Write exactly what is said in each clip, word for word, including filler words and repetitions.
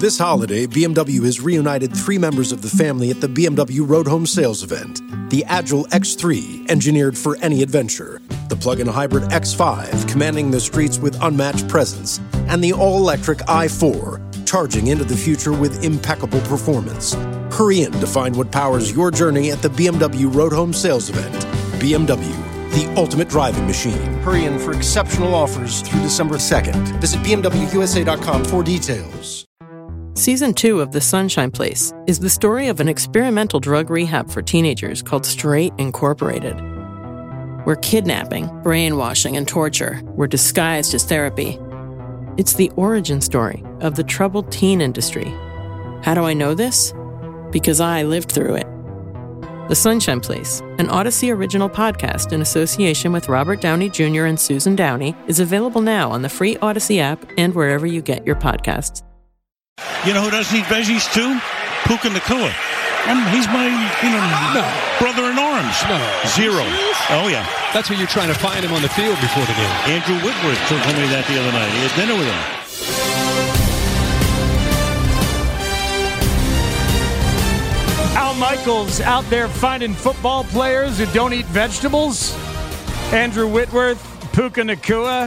This holiday, B M W has reunited three members of the family at the B M W Road Home Sales event. The Agile X three, engineered for any adventure. The plug-in hybrid X five, commanding the streets with unmatched presence. And the all-electric i four, charging into the future with impeccable performance. Hurry in to find what powers your journey at the B M W Road Home Sales event. B M W, the ultimate driving machine. Hurry in for exceptional offers through December second. Visit B M W U S A dot com for details. Season two of The Sunshine Place is the story of an experimental drug rehab for teenagers called Straight Incorporated, where kidnapping, brainwashing, and torture were disguised as therapy. It's the origin story of the troubled teen industry. How do I know this? Because I lived through it. The Sunshine Place, an Odyssey original podcast in association with Robert Downey Junior and Susan Downey, is available now on the free Odyssey app and wherever you get your podcasts. You know who doesn't eat veggies too? Puka Nacua. And he's my, you know, no. brother in arms. No. Zero. Oh, yeah. That's what you're trying to find him on the field before the game. Andrew Whitworth told me that the other night. He had dinner with him. Al Michaels out there finding football players who don't eat vegetables. Andrew Whitworth, Puka Nacua.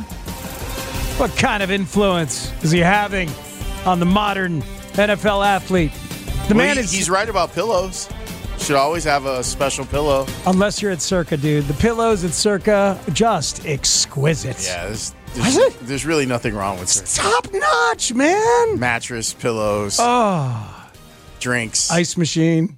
What kind of influence is he having on the modern N F L athlete? The well, man he, is. He's right about pillows. Should always have a special pillow. Unless you're at Circa, dude. The pillows at Circa, just exquisite. Yeah, there's, there's, there's really nothing wrong with Circa. Top notch, man. Mattress, pillows, oh, drinks, ice machine.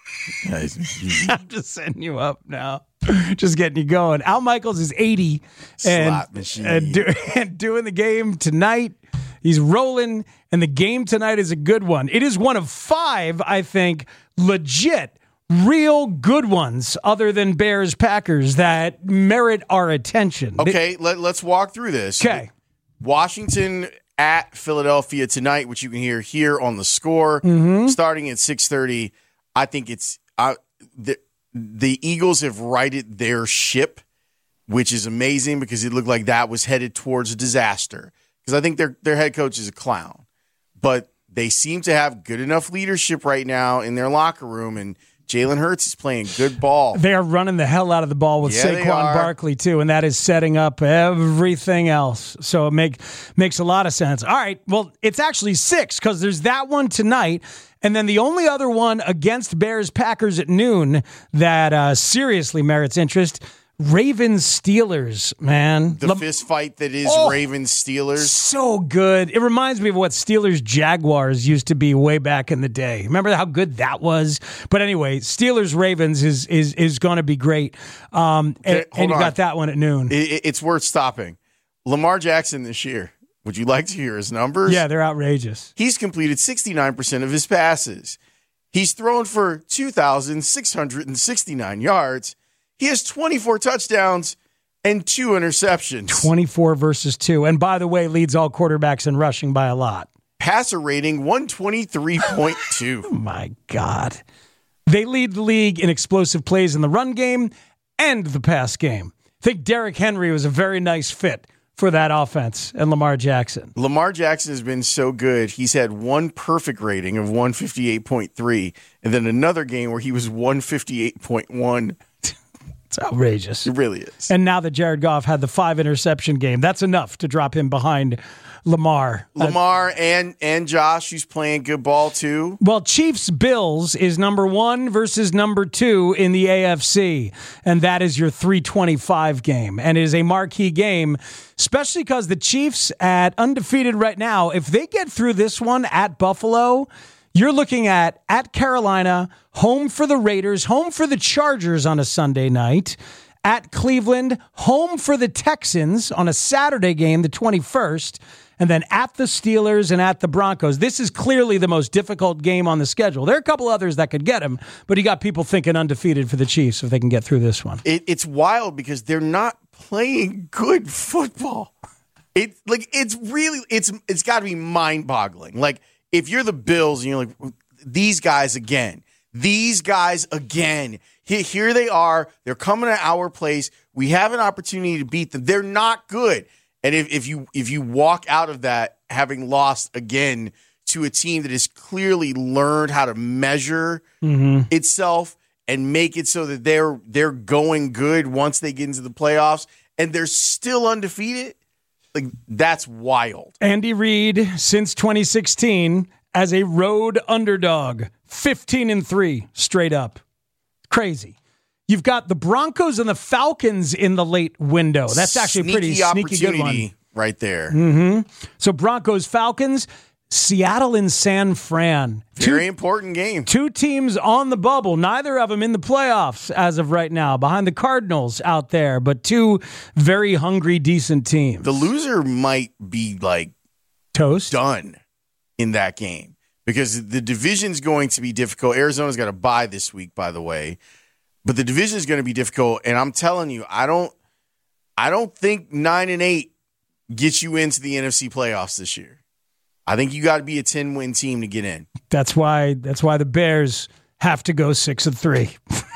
Ice machine. I'm just setting you up now. Just getting you going. Al Michaels is eighty and, Slot machine. and, do, and doing the game tonight. He's rolling, and the game tonight is a good one. It is one of five, I think, legit, real good ones, other than Bears-Packers, that merit our attention. Okay, let, let's walk through this. Okay. Washington at Philadelphia tonight, which you can hear here on the score, Mm-hmm. starting at six thirty. I think it's uh, the, the Eagles have righted their ship, which is amazing because it looked like that was headed towards a disaster. Because I think their their head coach is a clown. But they seem to have good enough leadership right now in their locker room, and Jalen Hurts is playing good ball. They are running the hell out of the ball with Yeah, they Saquon are. Barkley, too, and that is setting up everything else. So it make, makes a lot of sense. All right, well, it's actually six because there's that one tonight, and then the only other one against Bears-Packers at noon that uh, seriously merits interest, Ravens-Steelers, man. The Lam- fist fight that is Oh. Ravens-Steelers. So good. It reminds me of what Steelers-Jaguars used to be way back in the day. Remember how good that was? But anyway, Steelers-Ravens is is is going to be great. Um, Okay, and hold and you on. got that one at noon. It, it- it's worth stopping. Lamar Jackson this year. Would you like to hear his numbers? Yeah, they're outrageous. He's completed sixty-nine percent of his passes. He's thrown for two thousand six hundred sixty-nine yards. He has twenty-four touchdowns and two interceptions. twenty-four versus two. And by the way, leads all quarterbacks in rushing by a lot. Passer rating one twenty-three point two. Oh, my God. They lead the league in explosive plays in the run game and the pass game. I think Derrick Henry was a very nice fit for that offense and Lamar Jackson. Lamar Jackson has been so good. He's had one perfect rating of one fifty-eight point three, and then another game where he was one fifty-eight point one. It's outrageous. It really is. And now that Jared Goff had the five interception game, that's enough to drop him behind Lamar. Lamar and and Josh, who's playing good ball too. Well, Chiefs Bills is number one versus number two in the A F C, and that is your three twenty-five game, and it is a marquee game, especially because the Chiefs at undefeated right now. If they get through this one at Buffalo, you're looking at at Carolina, home for the Raiders, home for the Chargers on a Sunday night, at Cleveland, home for the Texans on a Saturday game, the twenty-first, and then at the Steelers and at the Broncos. This is clearly the most difficult game on the schedule. There are a couple others that could get him, but you got people thinking undefeated for the Chiefs if they can get through this one. It, it's wild because they're not playing good football. It like it's really it's it's got to be mind-boggling. Like if you're the Bills and you're like these guys again, these guys again. Here, here they are. They're coming to our place. We have an opportunity to beat them. They're not good. And if, if you if you walk out of that having lost again to a team that has clearly learned how to measure Mm-hmm. itself and make it so that they're they're going good once they get into the playoffs, and they're still undefeated. Like, that's wild. Andy Reid, since twenty sixteen, as a road underdog, fifteen and three straight up. Crazy. You've got the Broncos and the Falcons in the late window. That's actually a pretty sneaky good one right there. Mm-hmm. So Broncos, Falcons, Seattle and San Fran. Very two, important game. Two teams on the bubble, neither of them in the playoffs as of right now, behind the Cardinals out there, but two very hungry, decent teams. The loser might be like toast done in that game because the division's going to be difficult. Arizona's got a bye this week, by the way, but the division is going to be difficult. And I'm telling you, I don't, I don't think nine and eight gets you into the N F C playoffs this year. I think you got to be a ten-win team to get in. That's why. That's why the Bears have to go six and three.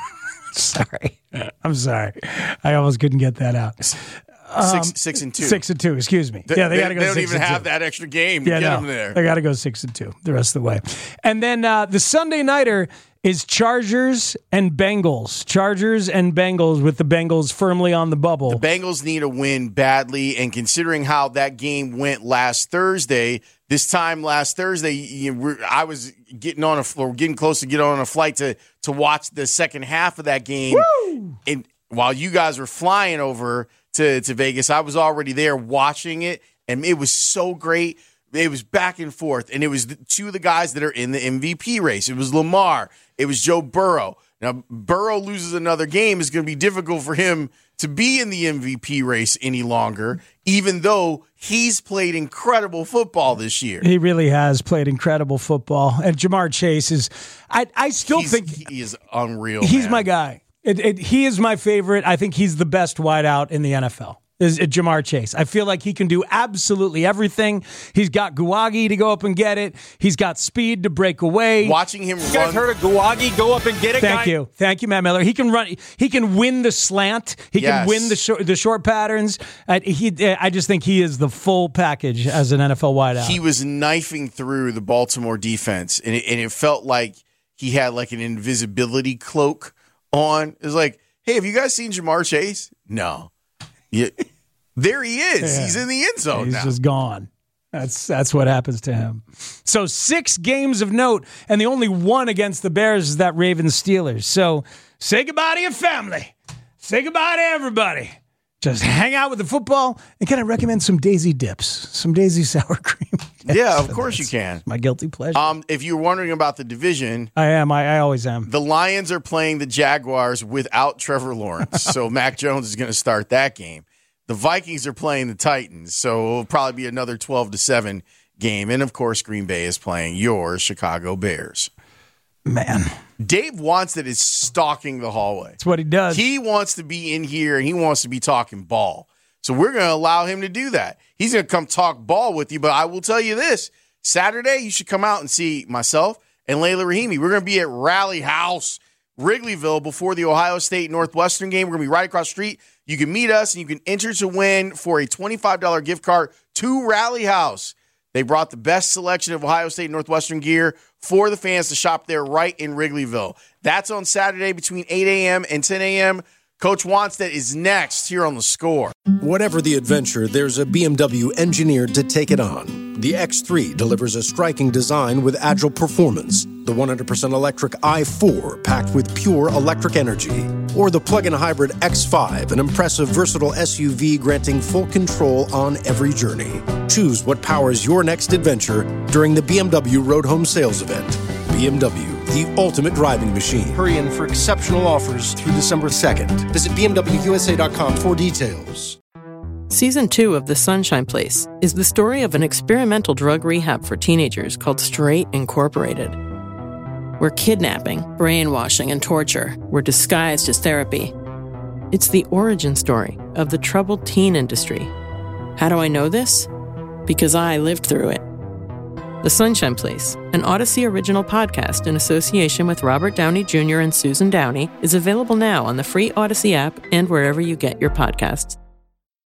Sorry, I'm sorry. I almost couldn't get that out. Um, six, six and two. Six and two. Excuse me. Yeah, they, they got to go. They don't six even and have two. that extra game to yeah, get no, them there. They got to go six and two the rest of the way. And then uh, the Sunday nighter is Chargers and Bengals. Chargers and Bengals with the Bengals firmly on the bubble. The Bengals need a win badly, and considering how that game went last Thursday, this time last Thursday, you know, I was getting on a or getting close to get on a flight to to watch the second half of that game. Woo! And while you guys were flying over to, to Vegas, I was already there watching it, and it was so great. It was back and forth, and it was the, two of the guys that are in the M V P race. It was Lamar. It was Joe Burrow. Now, Burrow loses another game. It's going to be difficult for him to be in the M V P race any longer, even though he's played incredible football this year. He really has played incredible football. And Jamar Chase is, I, I still he's, think he is unreal. He's man. my guy. It, it, he is my favorite. I think he's the best wideout in the N F L. Is Jamar Chase. I feel like he can do absolutely everything. He's got Guwagi to go up and get it. He's got speed to break away. Watching him You run. guys heard of Guwagi go up and get it? Thank guy? you. Thank you, Matt Miller. He can run. He can win the slant. He Yes. can win the short, the short patterns. Uh, he, I just think he is the full package as an N F L wideout. He was knifing through the Baltimore defense, and it, and it felt like he had like an invisibility cloak on. It was like, hey, have you guys seen Jamar Chase? No. Yeah. There he is. Yeah. He's in the end zone He's now. just gone. That's that's what happens to him. So six games of note, and the only one against the Bears is that Ravens Steelers. So say goodbye to your family. Say goodbye to everybody. Just hang out with the football. And can I recommend some Daisy dips? Some Daisy sour cream dips? Yeah, of course you can. My guilty pleasure. Um, if you're wondering about the division, I am. I, I always am. the Lions are playing the Jaguars without Trevor Lawrence. So Mac Jones is going to start that game. The Vikings are playing the Titans, so it'll probably be another twelve to seven game. And, of course, Green Bay is playing your Chicago Bears. Man, Dave Wannstedt is stalking the hallway. that's what he does. He wants to be in here, and he wants to be talking ball. So we're going to allow him to do that. He's going to come talk ball with you, but I will tell you this. Saturday, you should come out and see myself and Layla Rahimi. We're going to be at Rally House, Wrigleyville, before the Ohio State Northwestern game. We're going to be right across the street. You can meet us, and you can enter to win for a twenty-five dollars gift card to Rally House. They brought the best selection of Ohio State Northwestern gear for the fans to shop there right in Wrigleyville. That's on Saturday between eight a.m. and ten a.m. Coach Wannstedt is next here on The Score. Whatever the adventure, there's a B M W engineered to take it on. The X three delivers a striking design with agile performance. The one hundred percent electric i four packed with pure electric energy. Or the plug-in hybrid X five, an impressive versatile S U V granting full control on every journey. Choose what powers your next adventure during the B M W Road Home Sales Event. B M W, the ultimate driving machine. Hurry in for exceptional offers through December second. Visit B M W U S A dot com for details. Season two of The Sunshine Place is the story of an experimental drug rehab for teenagers called Straight Incorporated, where kidnapping, brainwashing, and torture were disguised as therapy. It's the origin story of the troubled teen industry. How do I know this? Because I lived through it. The Sunshine Place, an Odyssey original podcast in association with Robert Downey Junior and Susan Downey, is available now on the free Odyssey app and wherever you get your podcasts.